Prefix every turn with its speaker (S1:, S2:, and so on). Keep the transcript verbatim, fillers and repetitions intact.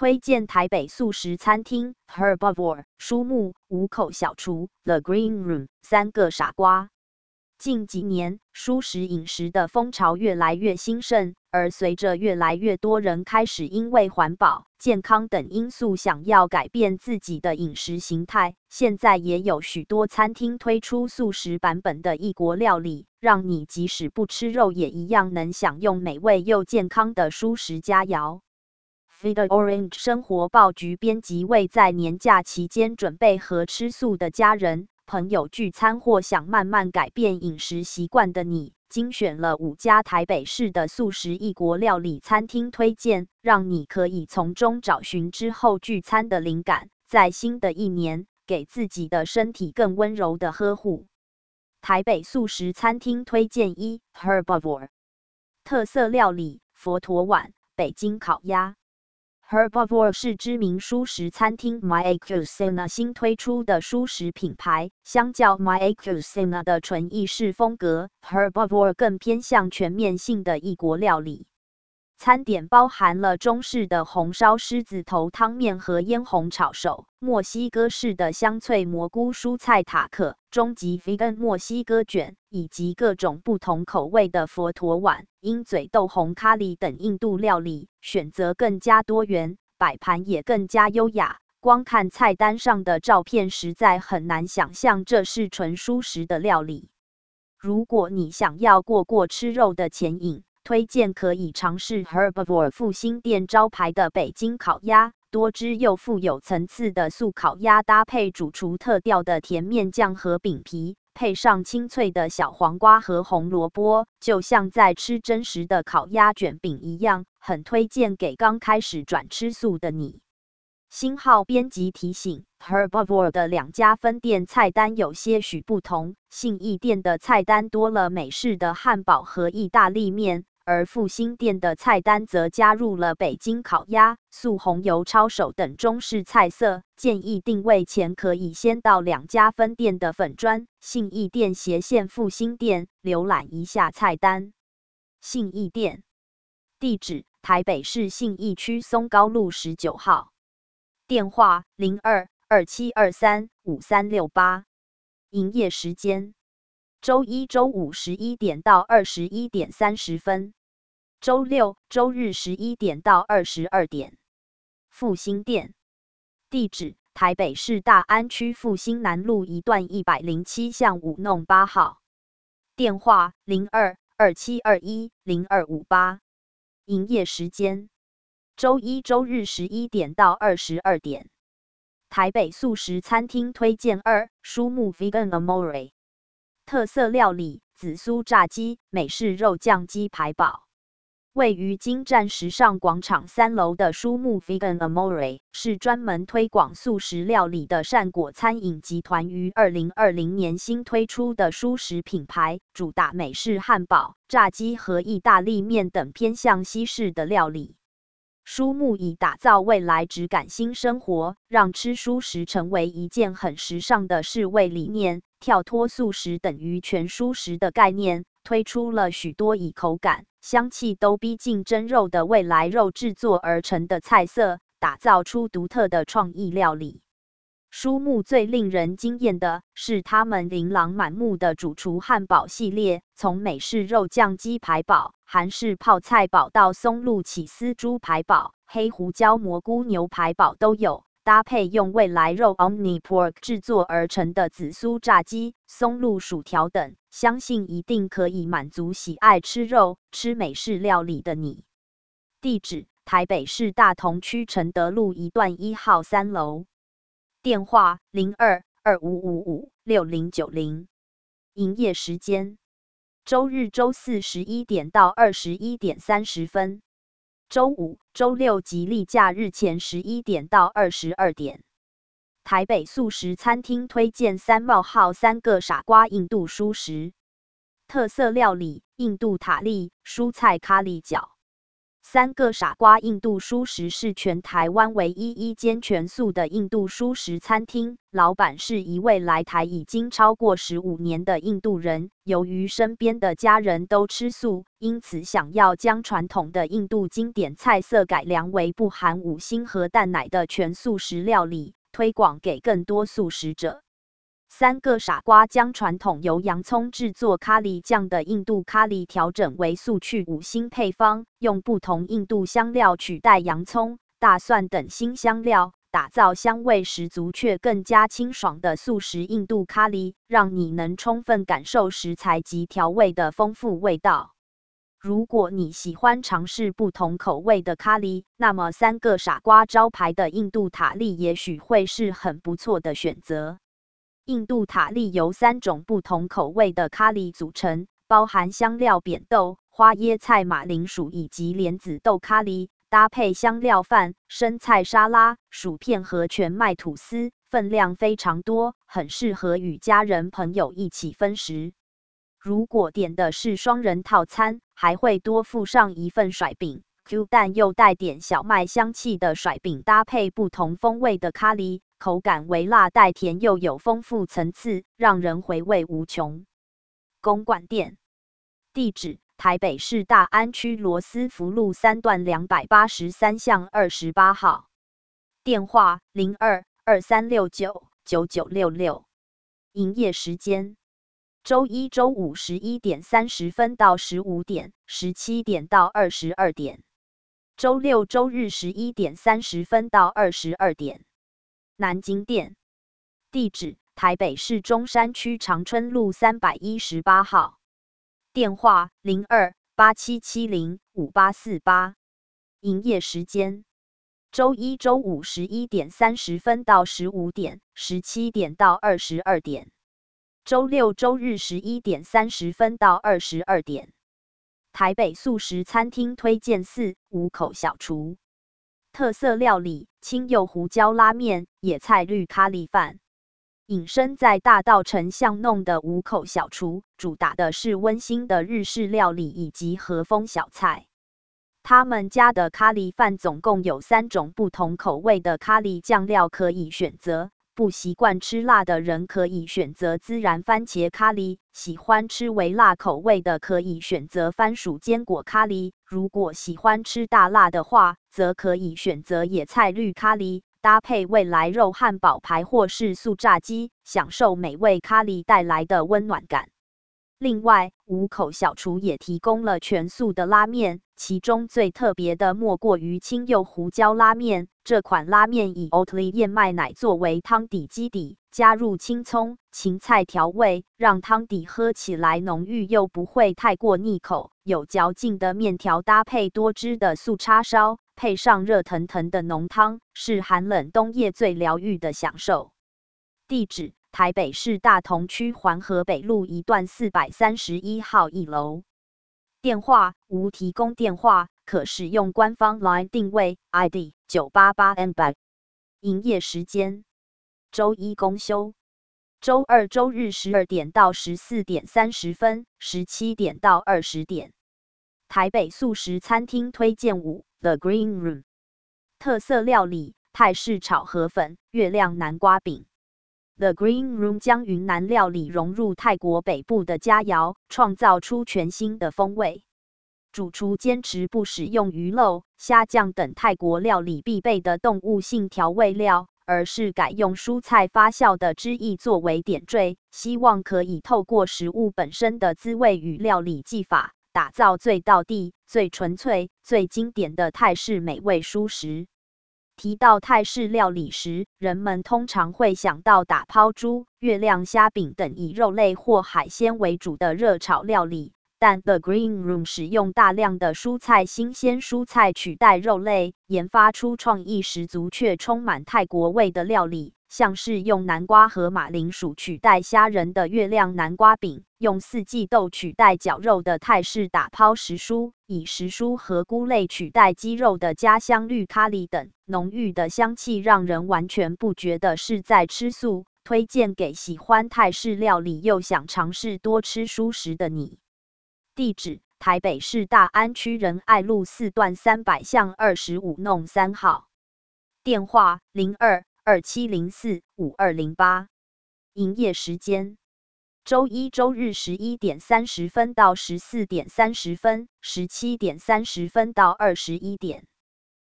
S1: 推荐台北素食餐厅 Herbivore 书目五口小厨 The Green Room 三个傻瓜。近几年，蔬食饮食的风潮越来越兴盛，而随着越来越多人开始因为环保、健康等因素想要改变自己的饮食形态，现在也有许多餐厅推出素食版本的异国料理，让你即使不吃肉也一样能享用美味又健康的蔬食佳肴。Feed Orange 生活报局编辑为在年假期间准备和吃素的家人、朋友聚餐或想慢慢改变饮食习惯的你，精选了五家台北市的素食异国料理餐厅推荐，让你可以从中找寻之后聚餐的灵感，在新的一年给自己的身体更温柔的呵护。台北素食餐厅推荐一 Herbivore 特色料理佛陀碗北京烤鸭。Herbivore 是知名蔬食餐厅 My Cuisine 新推出的蔬食品牌，相较 My Cuisine 的纯意式风格 ，Herbivore 更偏向全面性的异国料理。餐点包含了中式的红烧狮子头汤面和嫣红炒手，墨西哥式的香脆蘑菇蔬菜塔可，中级 vegan 墨西哥卷，以及各种不同口味的佛陀碗、鹰嘴豆红咖喱等印度料理，选择更加多元，摆盘也更加优雅。光看菜单上的照片，实在很难想象这是纯蔬食的料理。如果你想要过过吃肉的前瘾，推荐可以尝试 Herbivore 复兴店招牌的北京烤鸭，多汁又富有层次的素烤鸭，搭配主厨特调的甜面酱和饼皮，配上清脆的小黄瓜和红萝卜，就像在吃真实的烤鸭卷饼一样，很推荐给刚开始转吃素的你。星号编辑提醒 ，Herbivore 的两家分店菜单有些许不同，信义店的菜单多了美式的汉堡和意大利面。而复兴店的菜单则加入了北京烤鸭、素红油抄手等中式菜色。建议定位前可以先到两家分店的粉专信义店斜线复兴店浏览一下菜单。信义店地址：台北市信义区松高路十九号，电话：零二 二七二三 五三六八，营业时间：周一、周五十一点到二十一点三十分，周六、周日十一点到二十二点。复兴店地址：台北市大安区复兴南路一段一百零七巷五弄八号，电话：零二 二七二一 零二五八，营业时间：周一、周日十一点到二十二点。台北素食餐厅推荐二书目 Vegan Amore特色料理紫苏炸鸡、美式肉酱鸡排堡。位于金站时尚广场三楼的书目 Vegan Amore 是专门推广素食料理的善果餐饮集团于二零二零年新推出的蔬食品牌，主打美式汉堡、炸鸡和意大利面等偏向西式的料理。书目以打造未来质感新生活，让吃蔬食成为一件很时尚的事为理念，跳脱素食等于全蔬食的概念，推出了许多以口感、香气都逼近真肉的未来肉制作而成的菜色，打造出独特的创意料理。书目最令人惊艳的是他们琳琅满目的主厨汉堡系列，从美式肉酱鸡排堡、韩式泡菜堡到松露起司猪排堡、黑胡椒蘑菇牛排堡都有，搭配用未来肉 Omni Pork 制作而成的紫苏炸鸡、松露薯条等，相信一定可以满足喜爱吃肉、吃美式料理的你。地址：台北市大同区承德路一段一号三楼。电话：零二 二五五五 六零九零，营业时间：周日、周四十一点到二十一点三十分，周五、周六及例假日前十一点到二十二点。台北素食餐厅推荐三冒号三个傻瓜印度蔬食特色料理印度塔利蔬菜咖喱饺。 三个傻瓜印度蔬食是全台湾唯一一间全素的印度蔬食餐厅，老板是一位来台已经超过十五年的印度人。由于身边的家人都吃素，因此想要将传统的印度经典菜色改良为不含五辛和蛋奶的全素食料理，推广给更多素食者。三个傻瓜将传统由洋葱制作咖喱酱的印度咖喱调整为素去五辛配方，用不同印度香料取代洋葱、大蒜等辛香料，打造香味十足却更加清爽的素食印度咖喱，让你能充分感受食材及调味的丰富味道。如果你喜欢尝试不同口味的咖喱，那么三个傻瓜招牌的印度塔利也许会是很不错的选择。印度塔利由三种不同口味的咖喱组成，包含香料扁豆、花椰菜、马铃薯以及莲子豆咖喱，搭配香料饭、生菜沙拉、薯片和全麦吐司，分量非常多，很适合与家人朋友一起分食。如果点的是双人套餐，还会多附上一份甩饼。Q 弹又带点小麦香气的甩饼，搭配不同风味的咖喱，口感微辣带甜，又有丰富层次，让人回味无穷。公馆店地址：台北市大安区罗斯福路三段两百八十三巷二十八号。电话：零二 二三六九 九九六六。营业时间：周一、周五十一点三十分到十五点，十七点到二十二点。周六、周日十一点三十分到二十二点。南京店地址：台北市中山区长春路三百一十八号。电话：零二 八七七零 五八四八。营业时间：周一、周五十一点三十分到十五点，十七点到二十二点。周六、周日十一点三十分到二十二点。台北素食餐厅推荐四五口小厨特色料理：青柚胡椒拉面、野菜绿咖喱饭。隐身在大稻埕巷弄的五口小厨，主打的是温馨的日式料理以及和风小菜。他们家的咖喱饭总共有三种不同口味的咖喱酱料可以选择。不习惯吃辣的人可以选择孜然番茄咖喱，喜欢吃微辣口味的可以选择番薯坚果咖喱，如果喜欢吃大辣的话，则可以选择野菜绿咖喱，搭配未来肉汉堡排或是素炸鸡，享受美味咖喱带来的温暖感。另外，五口小厨也提供了全素的拉面，其中最特别的莫过于青柚胡椒拉面。这款拉面以 Oatly 燕麦奶作为汤底基底，加入青葱、芹菜调味，让汤底喝起来浓郁又不会太过腻口。有嚼劲的面条搭配多汁的素叉烧，配上热腾腾的浓汤，是寒冷冬夜最疗愈的享受。地址：台北市大同区环河北路一段四百三十一号一楼。电话：无提供电话，可使用官方 LINE 定位 I D 九八八 M B。营业时间：周一公休，周二、周日十二点到十四点三十分，十七点到二十点。台北素食餐厅推荐五 The Green Room。特色料理：泰式炒河粉、月亮南瓜饼。The Green Room 将云南料理融入泰国北部的佳肴，创造出全新的风味。主厨坚持不使用鱼肉、虾酱等泰国料理必备的动物性调味料，而是改用蔬菜发酵的汁液作为点缀，希望可以透过食物本身的滋味与料理技法，打造最道地、最纯粹、最经典的泰式美味蔬食。提到泰式料理时，人们通常会想到打抛猪、月亮虾饼等以肉类或海鲜为主的热炒料理，但 The Green Room 使用大量的蔬菜新鲜蔬菜取代肉类，研发出创意十足却充满泰国味的料理，像是用南瓜和马铃薯取代虾仁的月亮南瓜饼，用四季豆取代绞肉的泰式打抛时蔬，以时蔬和菇类取代鸡肉的家乡绿咖喱等，浓郁的香气让人完全不觉得是在吃素，推荐给喜欢泰式料理又想尝试多吃蔬食的你。地址： 台北市大安区仁爱路四段三百巷二十五弄三号。电话零二二七零四五二零八。营业时间：周一周日十一点三十分到十四点三十分，十七点三十分到二十一点。